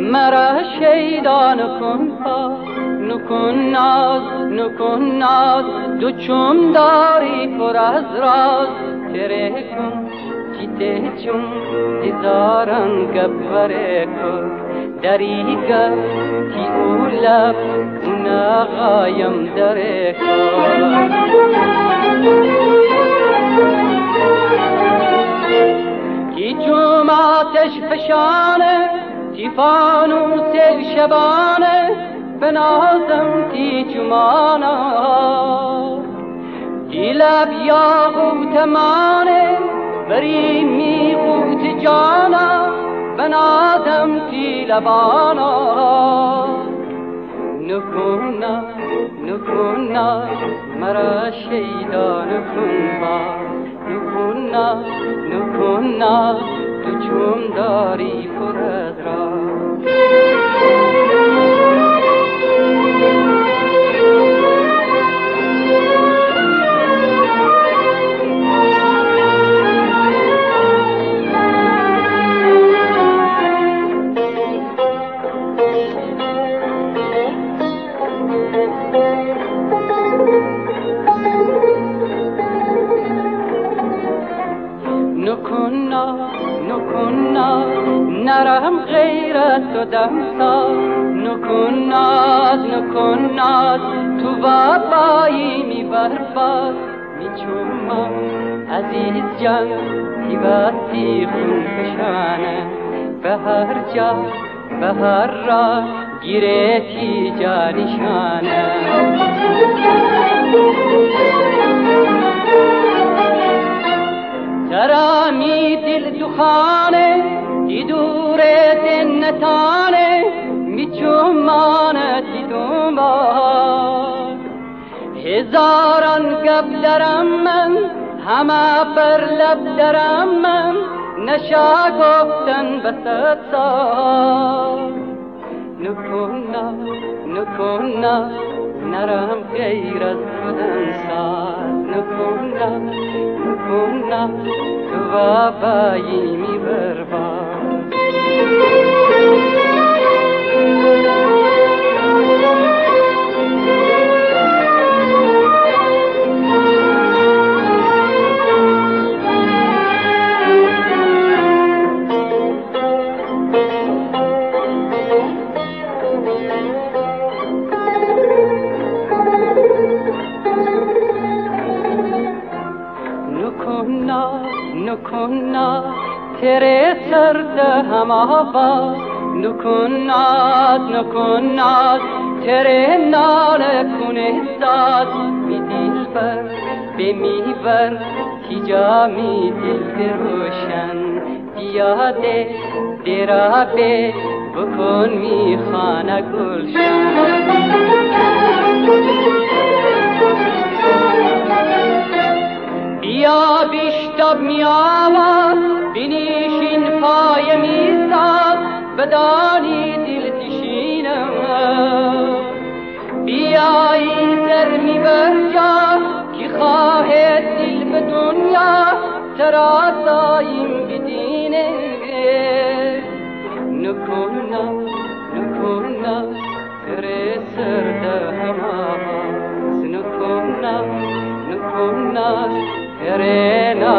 مرا شیدا نکن ناز دو چوم داری پر از راز تره کن چیته چون هزاران گبره کن دریگا تی اولب اونا غایم دره کن کی چوم آتش فشانه تی فانوس شبانه بنازم تی چمانا تی لب یاقوت مانه بری میقوت جانا بنازم تی لبانا نکن مرا شیدا نکن تو چون داری پر از راز نکن نرم غیرت و دمسا نکن ناز تو وابایی می برباد می چومم عزیز جان تیواتی خون فشانه به هر جا به هر راه گیره تی جانشانه ترامی دل دخانه تی دوره نتانه می چومانه تی دنبال هزاران گب درم من همه بر لب درم من نشا گفتن بسد سال نکن نرم غیر از خودم ساز نکن تو وابایی می برباد نکن تیرے سرد ہم آواز نکن تیرے نال کنے ساز می دل بر بی می بر کی جا می دل روشن پیاده دیرا بے بکن می خانه گلشن بیا بیشتاب می آواز بینیشین پای می ساز بدانی دل تشینم بیایی سر می برجا کی خواهد دل به دنیا ترا دایم بدینه نکن تره سرده هم آواز نکن تیرے